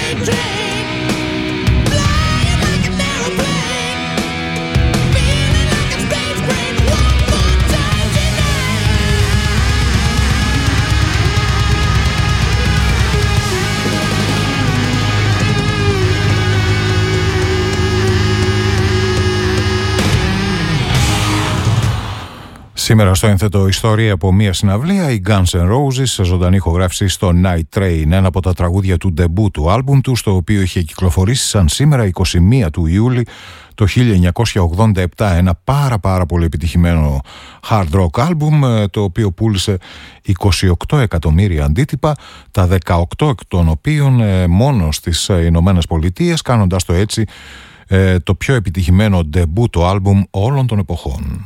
Σήμερα στο ένθετο ιστορία από μια συναυλία, οι Guns N' Roses σε ζωντανή ηχογράφηση στο Night Train, ένα από τα τραγούδια του ντεμπού του άλμπουμ του, στο οποίο είχε κυκλοφορήσει σαν σήμερα 21 του Ιούλη το 1987, ένα πάρα πολύ επιτυχημένο hard rock άλμπουμ, το οποίο πούλησε 28 εκατομμύρια αντίτυπα, τα 18 εκ των οποίων μόνο στις Ηνωμένες Πολιτείες, κάνοντας το έτσι το πιο επιτυχημένο ντεμπού το άλμπουμ όλων των εποχών.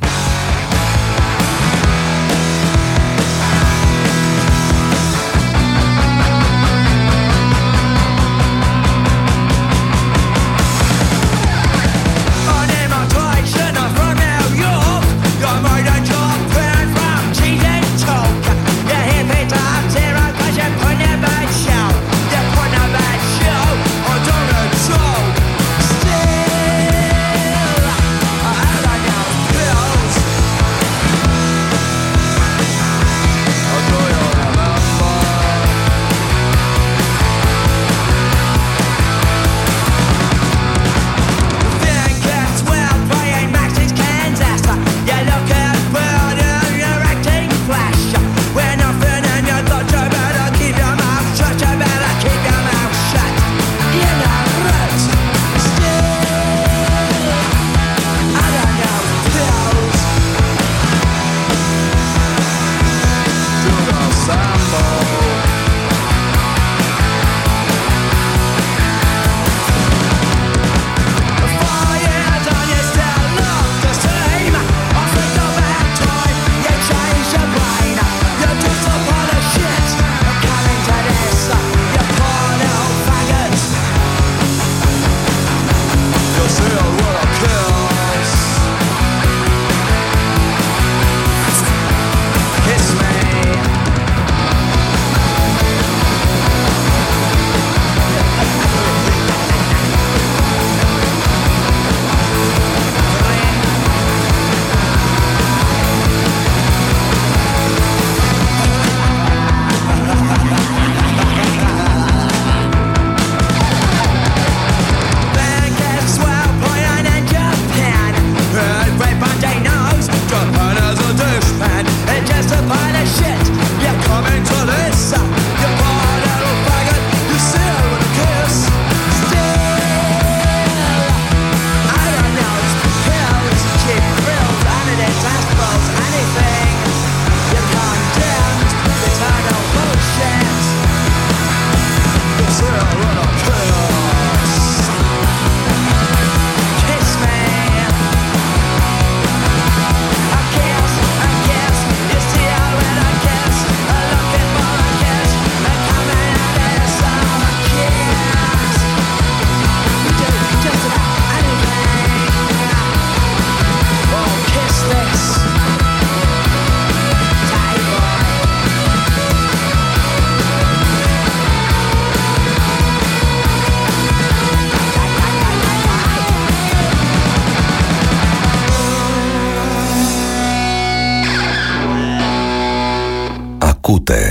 Ακούτε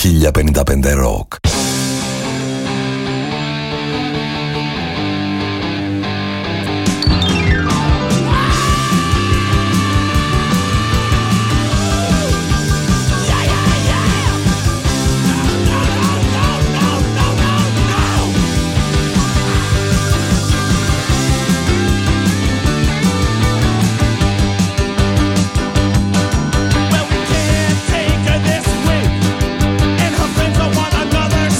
1055 Rock. Well, we can't take her this way, and her friends don't want another.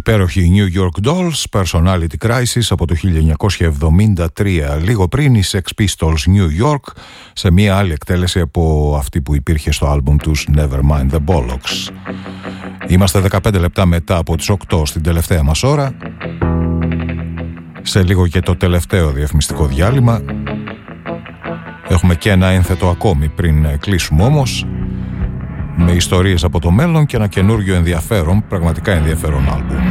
υπέροχοι New York Dolls, Personality Crisis από το 1973, λίγο πριν οι Sex Pistols New York, σε μία άλλη εκτέλεση από αυτή που υπήρχε στο άλμπουμ τους Nevermind the Bollocks. Είμαστε 15 λεπτά μετά από τις 8 στην τελευταία μας ώρα. Σε λίγο και το τελευταίο διαφημιστικό διάλειμμα. Έχουμε και ένα ένθετο ακόμη πριν κλείσουμε όμως, με ιστορίες από το μέλλον και ένα καινούργιο ενδιαφέρον, πραγματικά ενδιαφέρον άλμπουμ.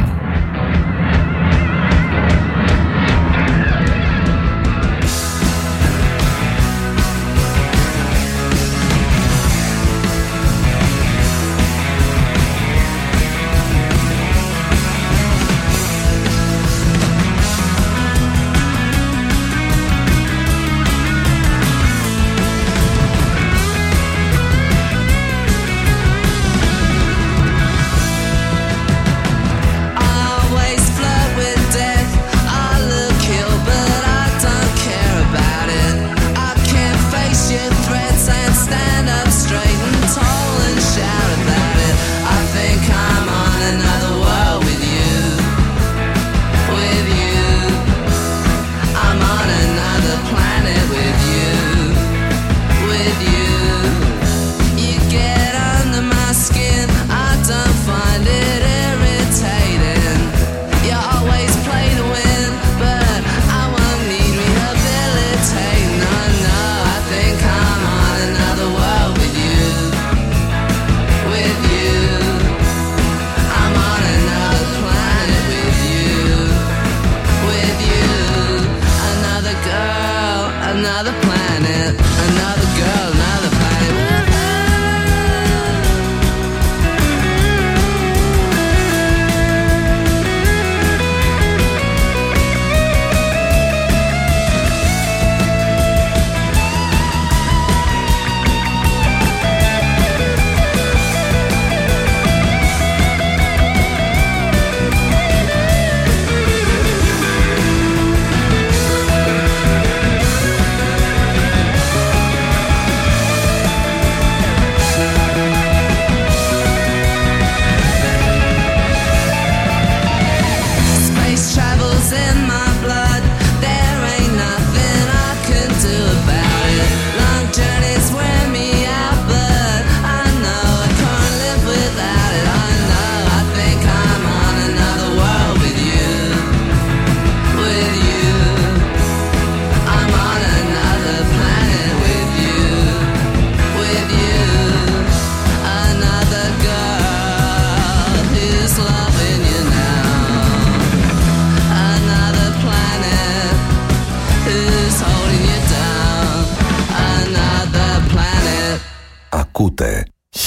Ακούτε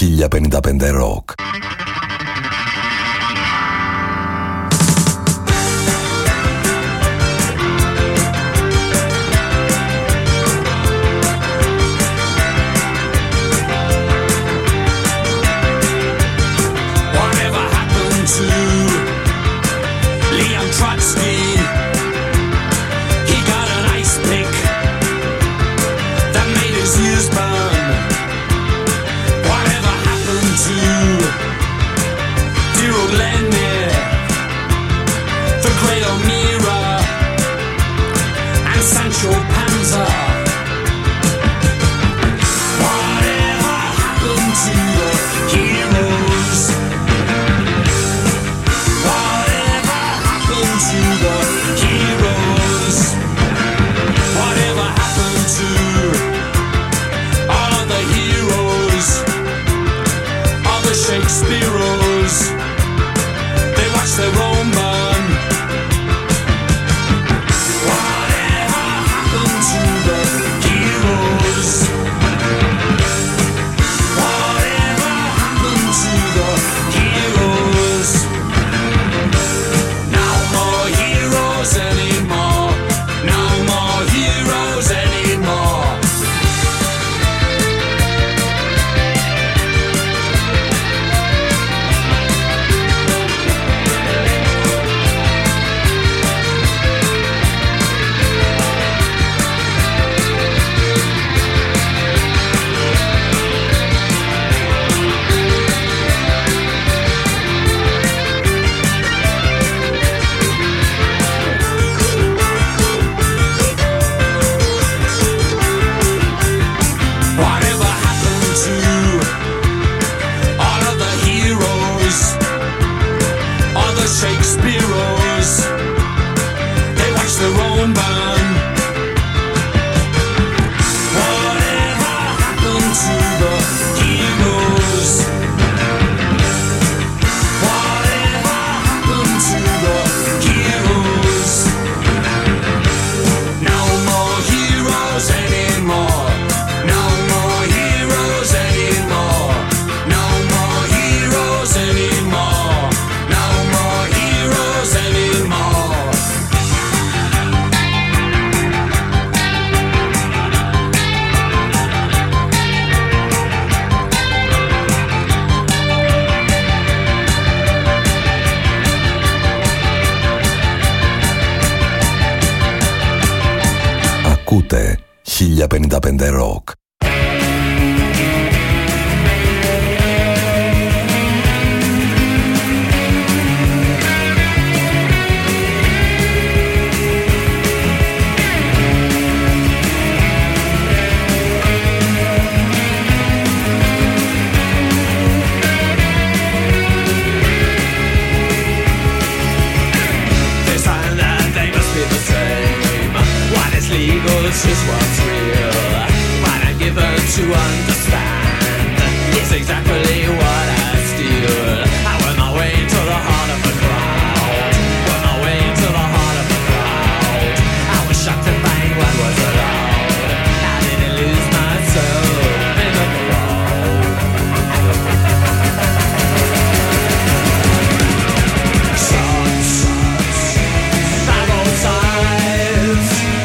1055 Rock. Whatever happened to 1055 Rock. It's just what's real. What I'm given to understand is exactly what I steal. I went my way to the heart of the crowd. Went my way to the heart of the crowd. I was shocked to find what was allowed. I didn't lose myself in the crowd. Shots by both sides.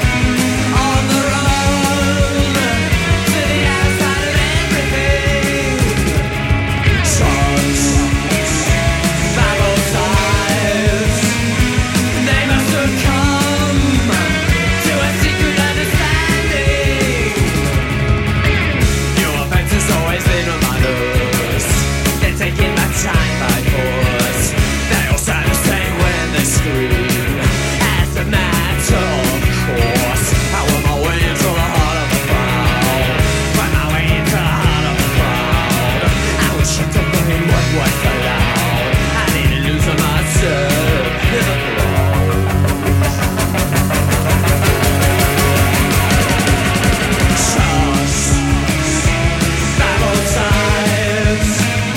Time by force, they all sound the same when they scream. As a matter of course, I went my way into the heart of the crowd. Went my way into the heart of the crowd. I was shocked to find what was allowed. I didn't lose myself in the crowd. Shots by both sides.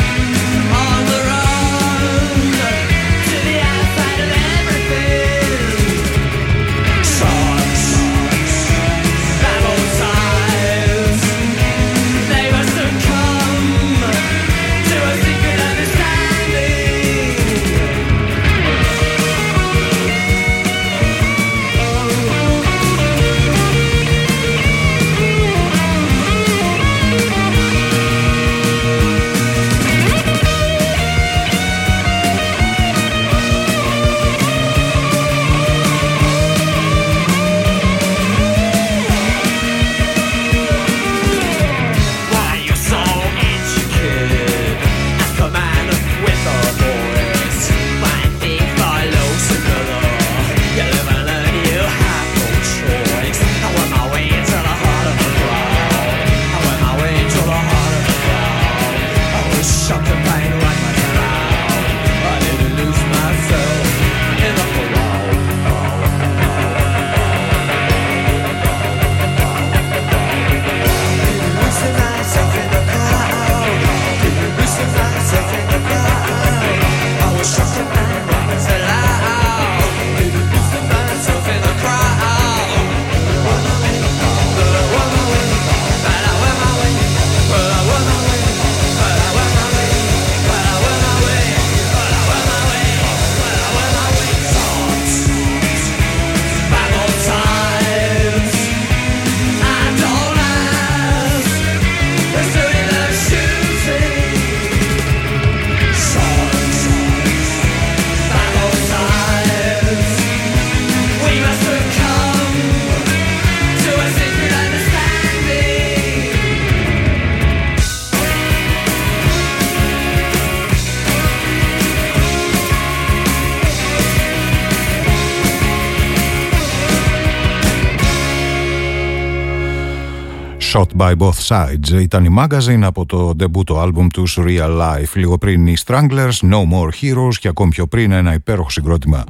Shot by Both Sides ήταν η Magazine από το ντεμπούτο άλμπουμ τους Real Life. Λίγο πριν οι Stranglers, No More Heroes και ακόμη πιο πριν ένα υπέροχο συγκρότημα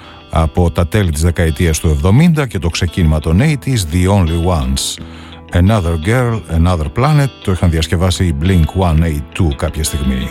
από τα τέλη της δεκαετίας του 70 και το ξεκίνημα των 80s, The Only Ones. Another Girl, Another Planet, το είχαν διασκευάσει οι Blink-182 κάποια στιγμή.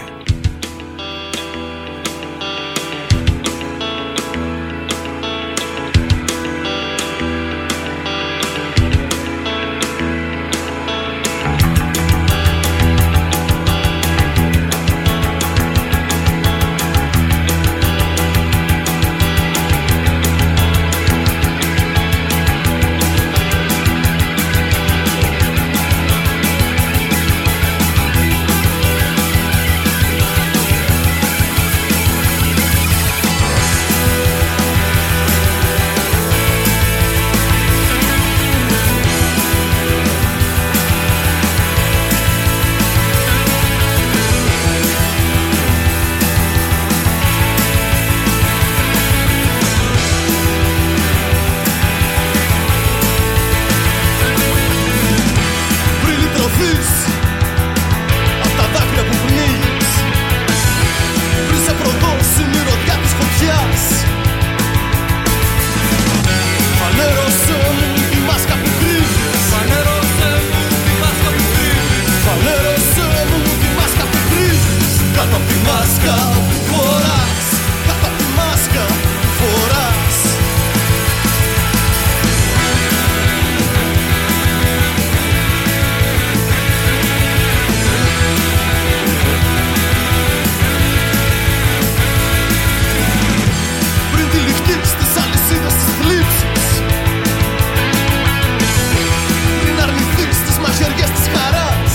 φύγεις απ' τα δάκρυα που πνίγεις. Πριν σε προδώσει η μυρωδιά της φωτιάς, φανέρωσέ μου τη μάσκα που κρύβεις. Φανέρωσέ μου τη μάσκα που κρύβεις. Φανέρωσέ μου τη μάσκα που κρύβεις. Κάτω απ' τη μάσκα που φοράς, κάτω απ' τη μάσκα που φοράς. Πριν τυλιχτείς τις αλυσίδες της θλίψης, πριν αρνηθείς τις μαχαιριές της χαράς,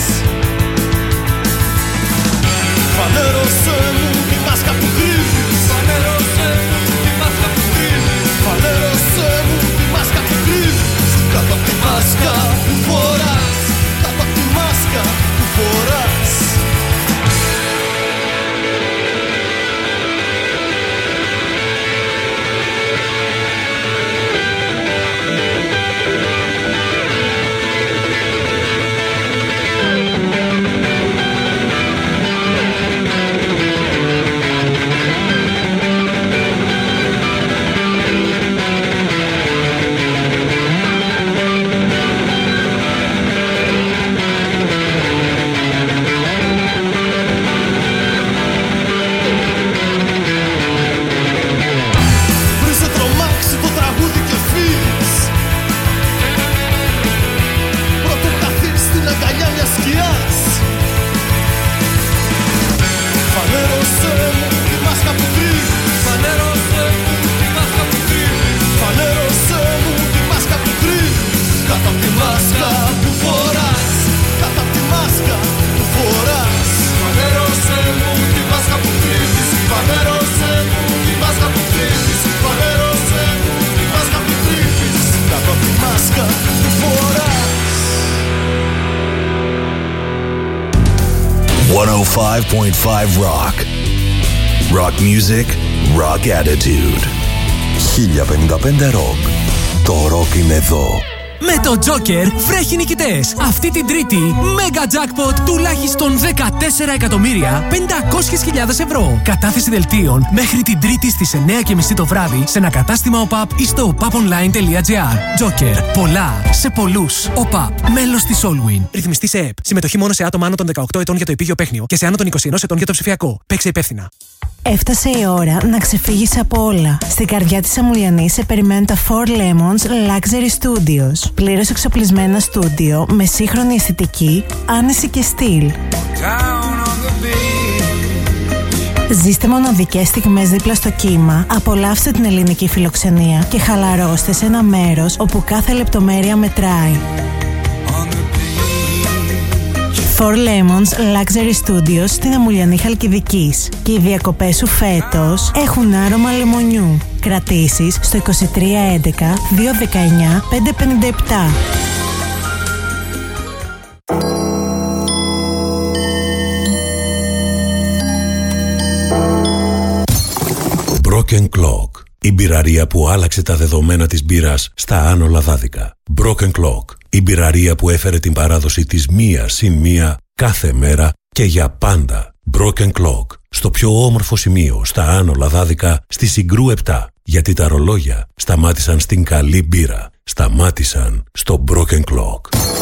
φανέρωσέ μου τη μάσκα που κρύβεις. Φανέρωσέ μου τη μάσκα που κρύβεις. Φανέρωσέ μου τη μάσκα που κρύβεις. Κάτω απ' τη μάσκα που φοράς, κάτω απ' τη μάσκα που φοράς. Rock. Rock music, rock attitude. 1055 Rock. Το rock είναι εδώ. Με το Joker βρέχει νικητές. Αυτή την Τρίτη, Mega Jackpot τουλάχιστον 14.500.000 ευρώ. Κατάθεση δελτίων μέχρι την Τρίτη στις 9:30 το βράδυ σε ένα κατάστημα ΟΠΑΠ ή στο opaponline.gr. Joker. Πολλά σε πολλούς. ΟΠΑΠ. Μέλος της Allwin. Ρυθμιστή σε ΕΠ. Συμμετοχή μόνο σε άτομα άνω των 18 ετών για το επίγειο παίχνιο και σε άνω των 21 ετών για το ψηφιακό. Παίξε υπεύθυνα. Έφτασε η ώρα να ξεφύγεις από όλα. Στην καρδιά της Αμουλιανής σε περιμένουν τα Four Lemons Luxury Studios. Πλήρως εξοπλισμένα στούντιο με σύγχρονη αισθητική, άνεση και στυλ. Ζήστε μοναδικές στιγμές δίπλα στο κύμα, απολαύστε την ελληνική φιλοξενία και χαλαρώστε σε ένα μέρος όπου κάθε λεπτομέρεια μετράει. Four Lemons Luxury Studios στην Αμουλιανή Χαλκιδικής. Και οι διακοπές σου φέτος έχουν άρωμα λεμονιού. Κρατήσεις στο 2311 219 557. Broken Clock. Η μπειραρία που άλλαξε τα δεδομένα της μπύρας στα Άνω Λαδάδικα. Broken Clock. Η μπειραρία που έφερε την παράδοση της μία συν μία κάθε μέρα και για πάντα. Broken Clock. Στο πιο όμορφο σημείο στα Άνω Λαδάδικα, στη Συγκρού 7. Γιατί τα ρολόγια σταμάτησαν στην καλή μπύρα. Σταμάτησαν στο Broken Clock.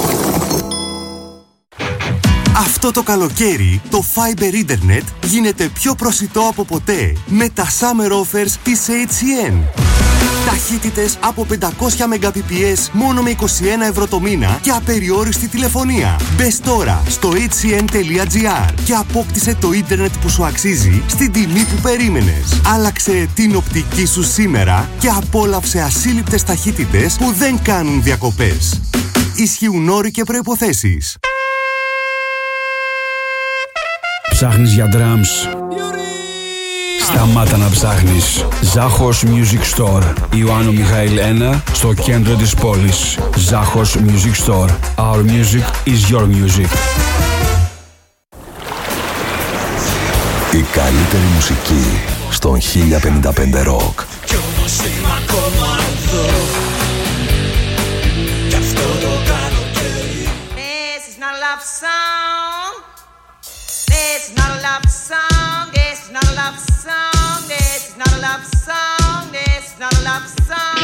Αυτό το καλοκαίρι το Fiber Internet γίνεται πιο προσιτό από ποτέ με τα Summer Offers της HCN. Ταχύτητες από 500 Mbps μόνο με 21 ευρώ το μήνα και απεριόριστη τηλεφωνία. Μπες τώρα στο hcn.gr και απόκτησε το ίντερνετ που σου αξίζει στην τιμή που περίμενες. Άλλαξε την οπτική σου σήμερα και απόλαυσε ασύλληπτες ταχύτητες που δεν κάνουν διακοπές. Ισχύουν όροι και προϋποθέσεις. Ψάχνεις για drums? Σταμάτα να ψάχνεις. Ζάχος Music Store. Ιωάννου Μιχαήλ 1 στο κέντρο της πόλης. Ζάχος Music Store. Our music is your music. Η καλύτερη μουσική στον 1055 Rock. Κι όμως είμαι ακόμα εδώ. Κι αυτό το καλοκαίρι. This is not love love song. This is not a love song. This is not a love song. This is not a love song. This is not a love song.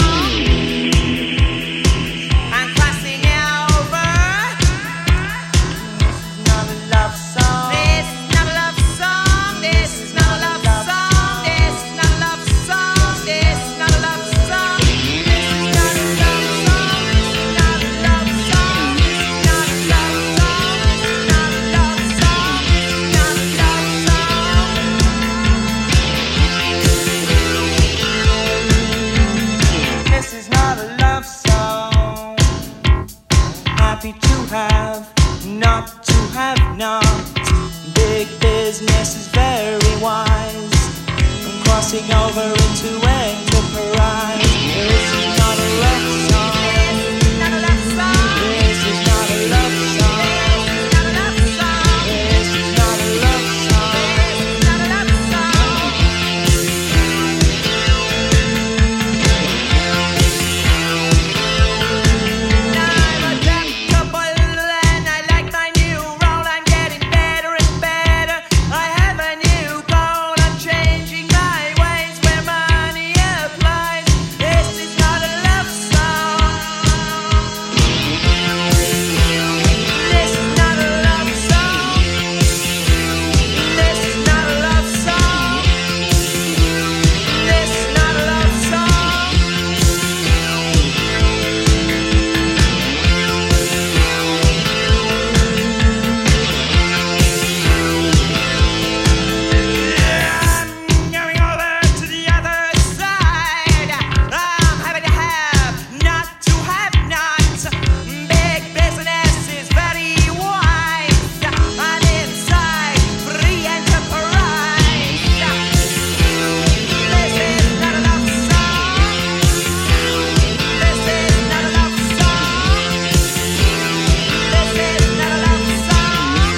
I'm crossing over. This is not a love song. This is not a love song. This is not a love song. This is not a love song. This is not a love song. This is not a love song. Not a love song. Not a love song. Not a love song. Not a love song. This is not a love song. Happy to have, not to have not. Big business is very wise. I'm crossing over into enterprise. This is not a love song. This is not a love song. This is not a love song. This is not a love song. This is not a love song. This is not a love song. I'm adaptable and I like my new role. I'm getting better and better. I have a new goal. I'm changing my ways where money applies. This is not a love song. This is not a love song. This is not a love song. This is not a love song. I'm going over to the other side. I'm happy to have, not to have not. Big business is very wise. I'm inside free enterprise. This is not a love song. This is not a love song. This is not a love song.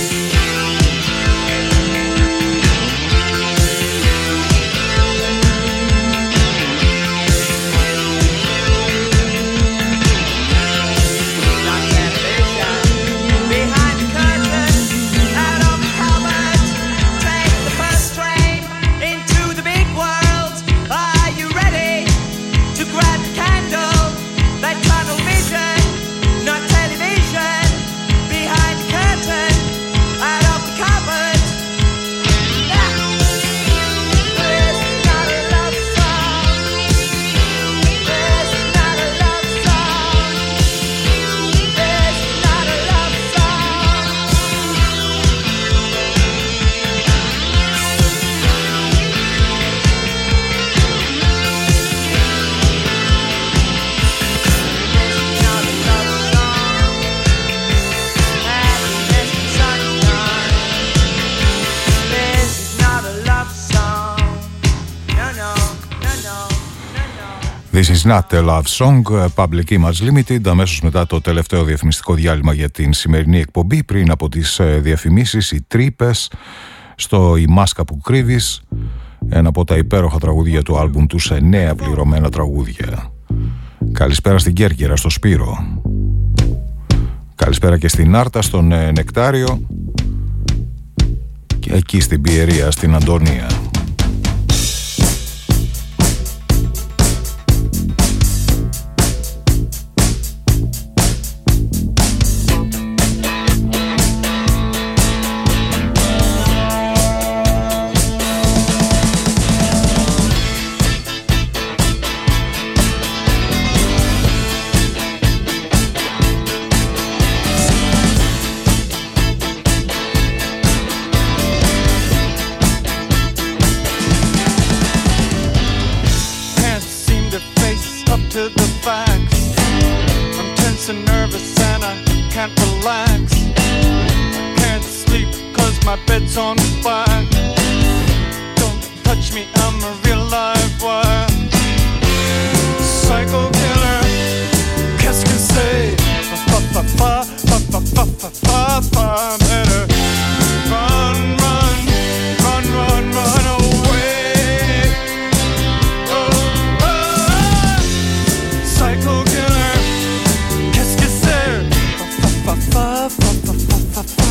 Not television. Behind the curtain, out of the cupboard. Take the first train into the big world. Are you ready to grab the candle? That tunnel vision, not television. Behind the curtain, out of the cupboard. This is not a love song. This is not a love song. This is not a love song. This is not a love song. Happiness and sunshine. This is not a love song. No, no, no, no, no, no. This is not a love song, Public Image Limited, αμέσως μετά το τελευταίο διαφημιστικό διάλειμμα για την σημερινή εκπομπή, πριν από τις διαφημίσεις, οι τρύπες στο «Η μάσκα που κρύβεις», ένα από τα υπέροχα τραγούδια του άλμπουμ του σε 9 πληρωμένα τραγούδια. Καλησπέρα στην Κέρκυρα, στο Σπύρο. Καλησπέρα και στην Άρτα, στον Νεκτάριο, και εκεί στην Πιερία, στην Αντωνία. Can't seem to face up to the facts. I'm tense and nervous and I can't relax. I can't sleep 'cause my bed's on fire. Don't touch me, I'm a real live wire. Psycho killer, qu'est-ce que c'est? Fa fa fa fa fa fa fa fa fa. Better run, run, run, run, run away. Oh, run. Psycho killer, qu'est-ce que c'est? Fa fa fa fa fa fa.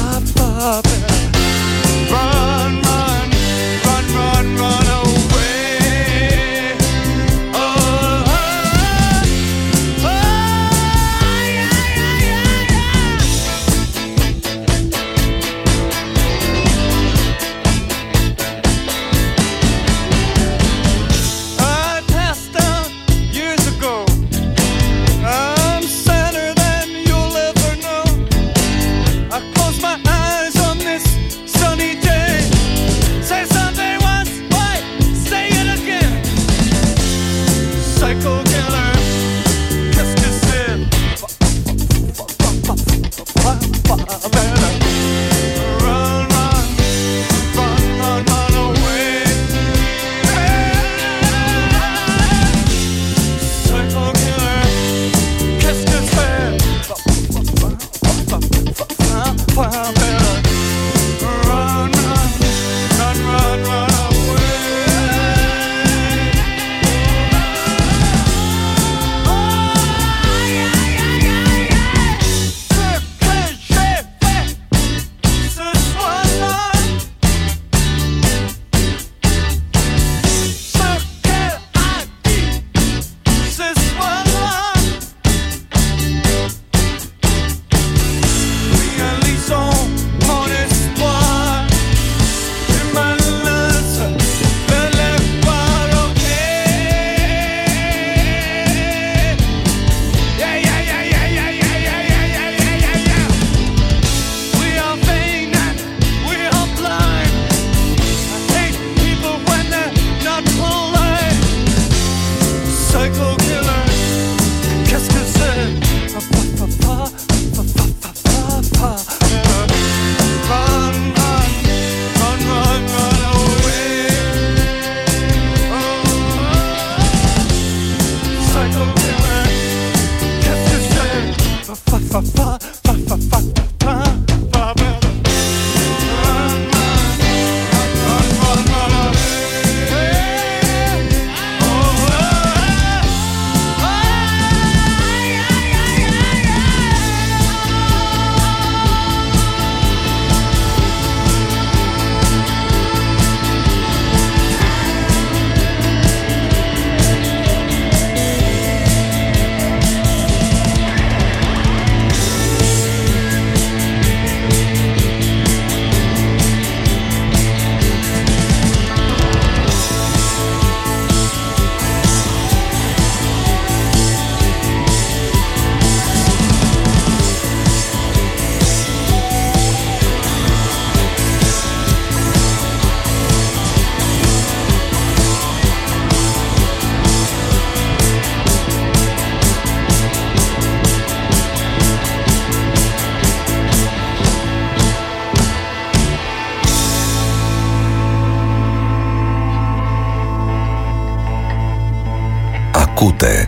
Ακούτε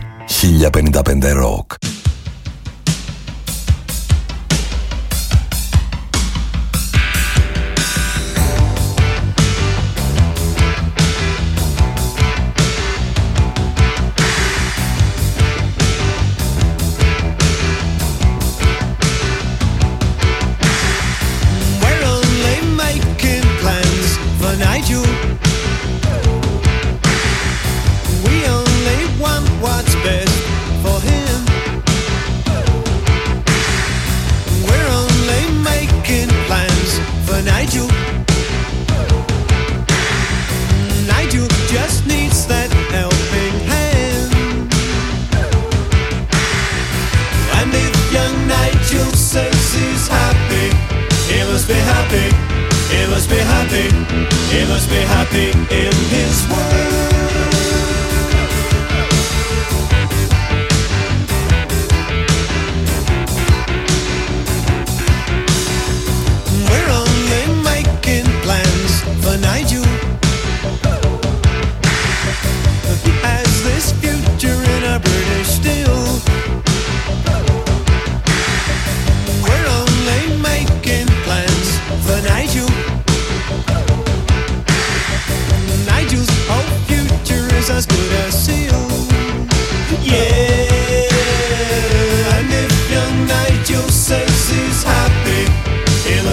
1055 Rock. Nigel's hope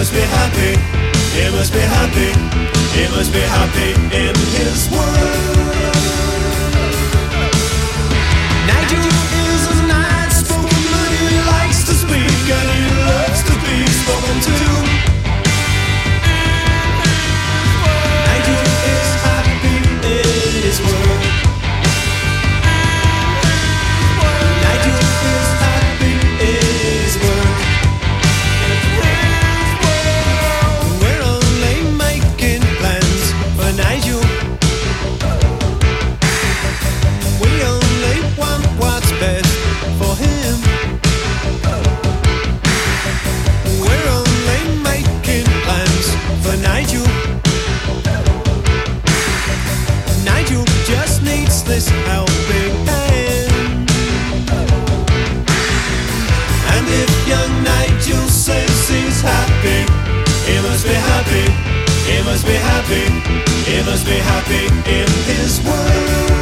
must be happy, he must be happy, he must be happy in his world. Nigel is a nice spoken man, he likes to speak and he loves to be spoken to. Nigel is happy in his world. Nigel is happy in his world. We're only making plans for Nigel. We only want what's best for him. We're only making plans for Nigel. Nigel just needs this helping hand. And if young Nigel says he's happy, he must be happy, he must be happy, he must be happy in his world.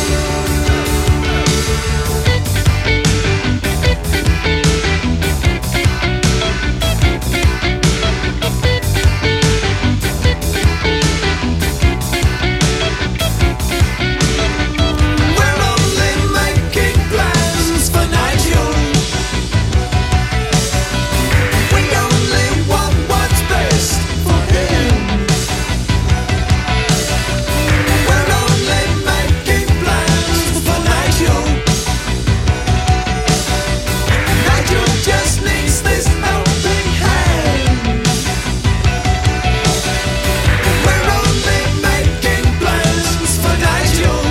We're only making plans for Nigel. We only want what's best for him. We're only making plans for Nigel. Nigel just needs this helping hand. We're only making plans for Nigel.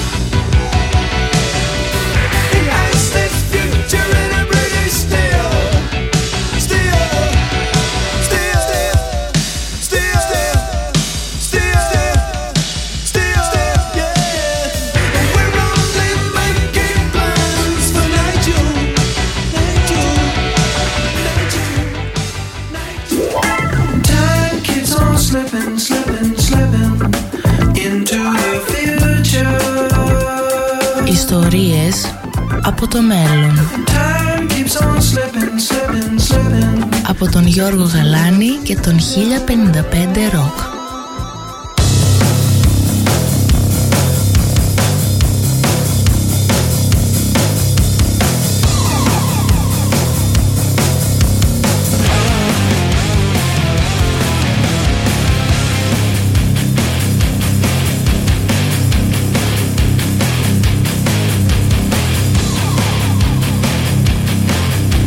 He has this future in a British steel. Time keeps on slipping into the future. Ιστορίες από το μέλλον. Time keeps on slipping. Από τον Γιώργο Γαλάνη και τον 1055 Rock.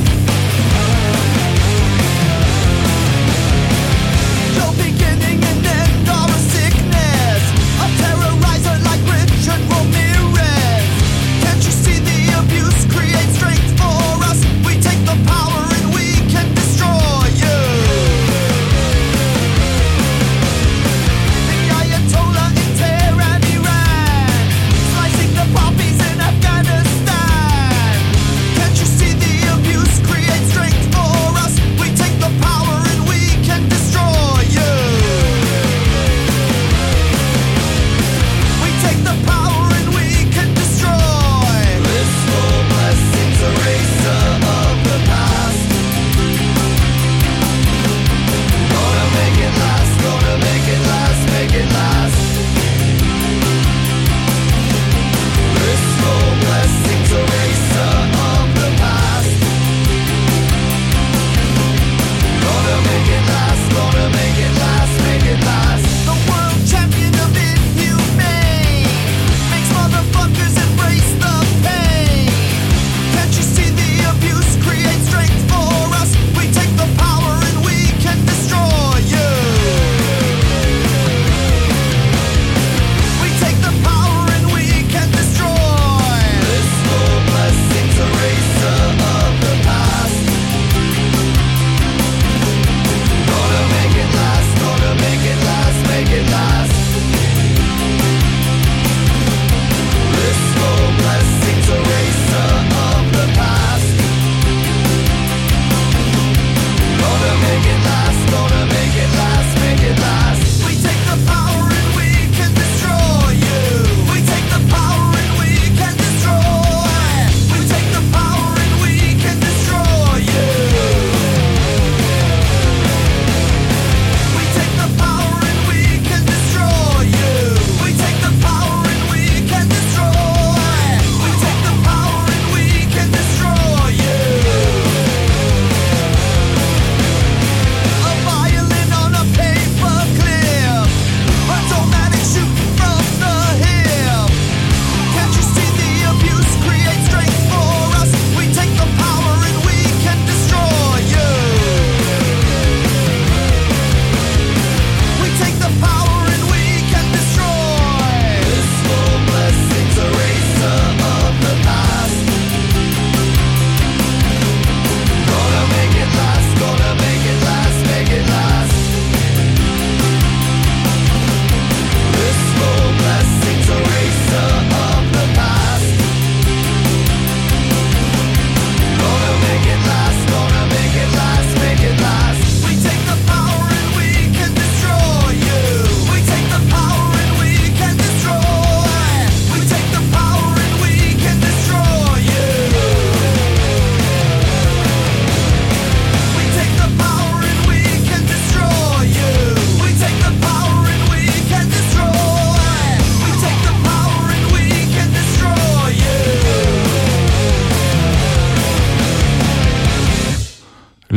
No beginning and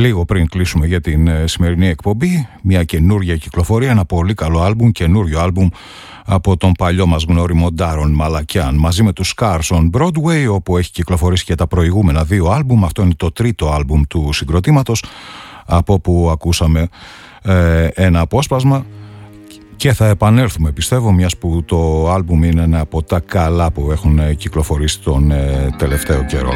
λίγο πριν κλείσουμε για την σημερινή εκπομπή, μια καινούργια κυκλοφορία, ένα πολύ καλό άλμπουμ, καινούριο άλμπουμ από τον παλιό μας γνώριμο Ντάρον Μαλακιάν, μαζί με τους Scars on Broadway, όπου έχει κυκλοφορήσει και τα προηγούμενα δύο άλμπουμ. Αυτό είναι το τρίτο άλμπουμ του συγκροτήματος, από όπου ακούσαμε ένα απόσπασμα, και θα επανέλθουμε, πιστεύω, μιας που το άλμπουμ είναι ένα από τα καλά που έχουν κυκλοφορήσει τον τελευταίο καιρό.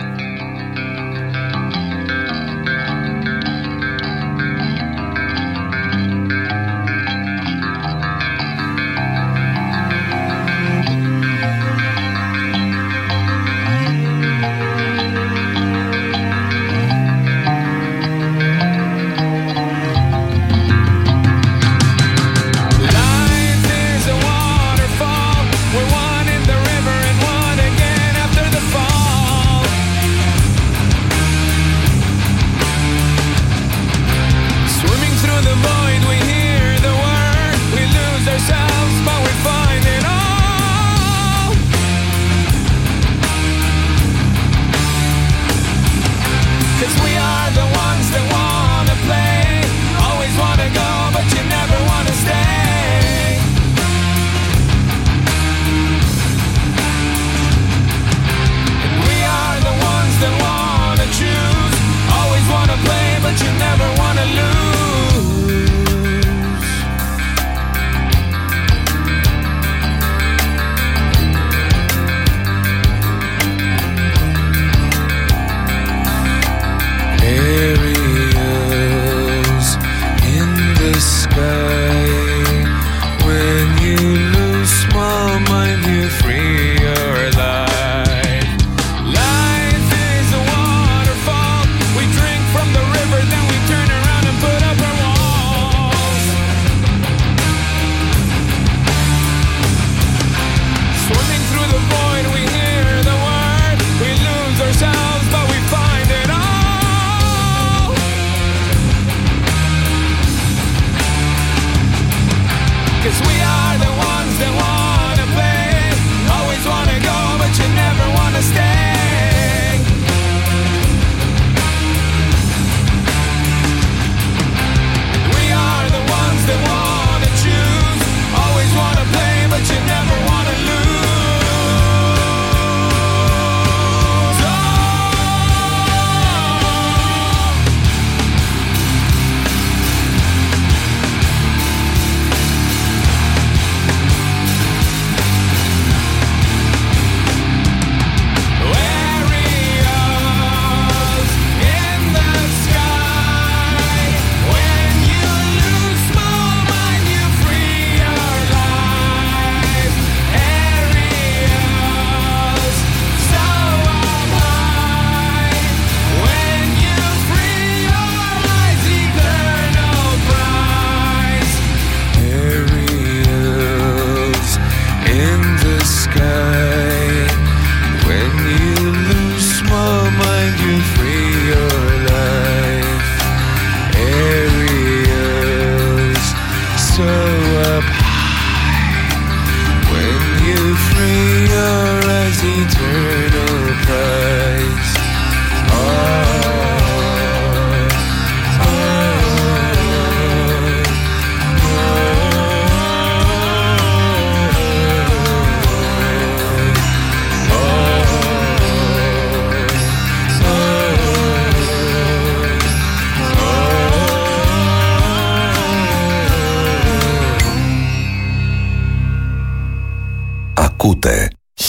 Ακούτε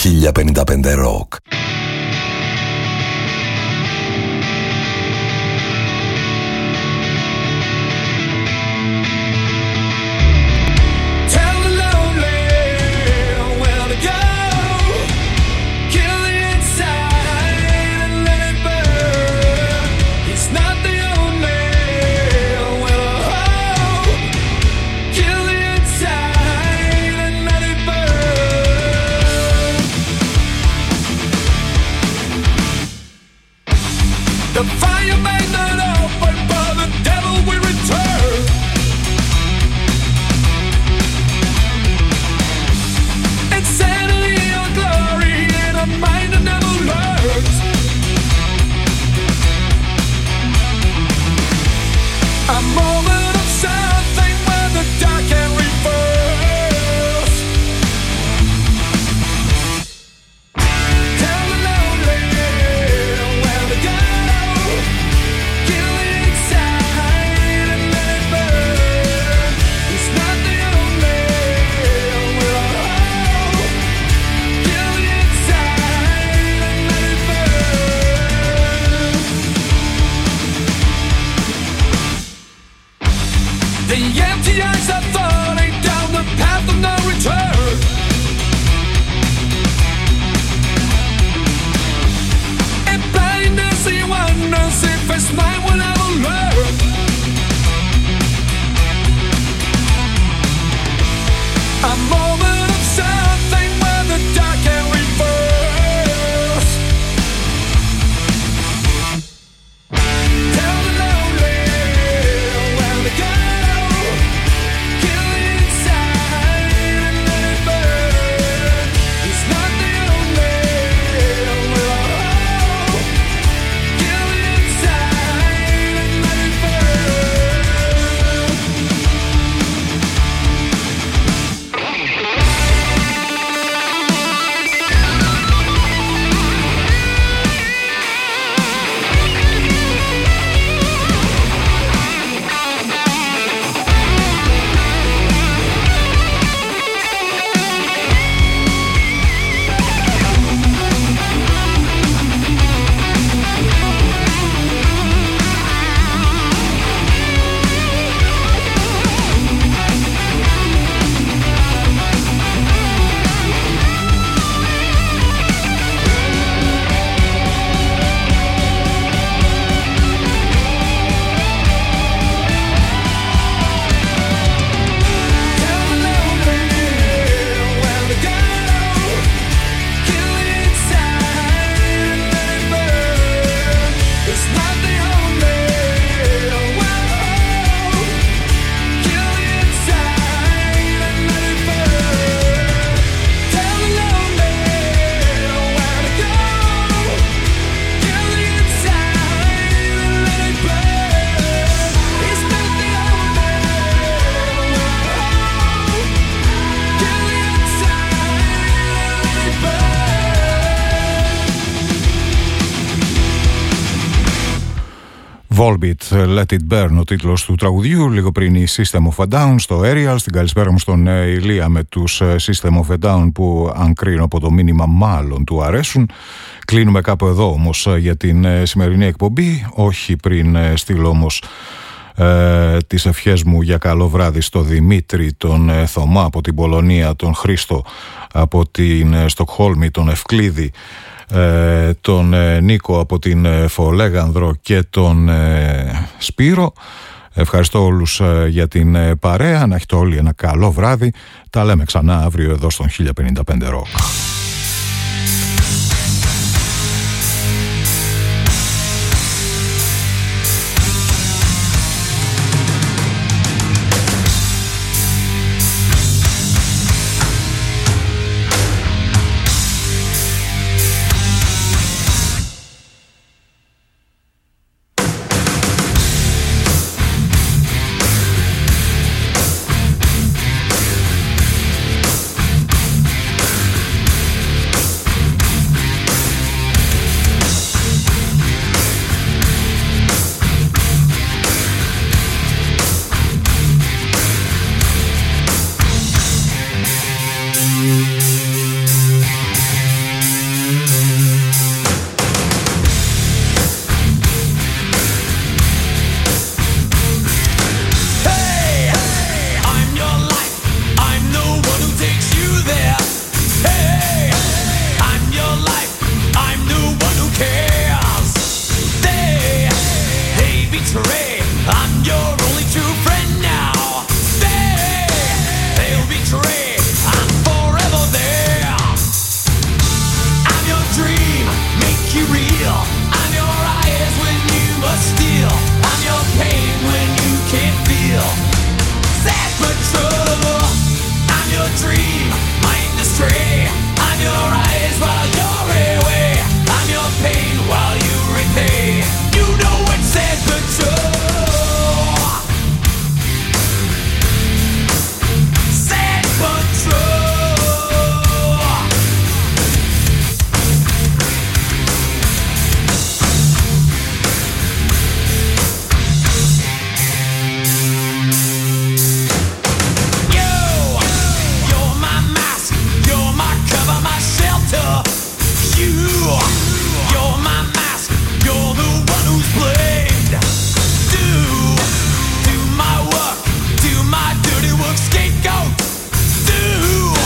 1055 Rock. The empty eyes are falling down the path of no return. In blindness he wonders if his mind will ever learn. A moment of something where the dark can reverse. Tell the lonely where to go. Kill it inside and let it burn. It's not the only way. Kill it inside and let it burn. Volbeat, Let It Burn, ο τίτλος του τραγουδιού. Λίγο πριν η System of a Down στο Aerial. Στην καλησπέρα μου στον Ηλία με τους System of a Down, που αν κρίνω από το μήνυμα μάλλον του αρέσουν. Κλείνουμε κάπου εδώ όμως για την σημερινή εκπομπή, όχι πριν στείλω όμως τις ευχές μου για καλό βράδυ στο Δημήτρη, τον Θωμά από την Πολωνία, τον Χρήστο από την Στοκχόλμη, τον Ευκλήδη, τον Νίκο από την Φολέγανδρο και τον Σπύρο. Ευχαριστώ όλους για την παρέα. Να έχετε όλοι ένα καλό βράδυ. Τα λέμε ξανά αύριο εδώ στον 1055 Rock.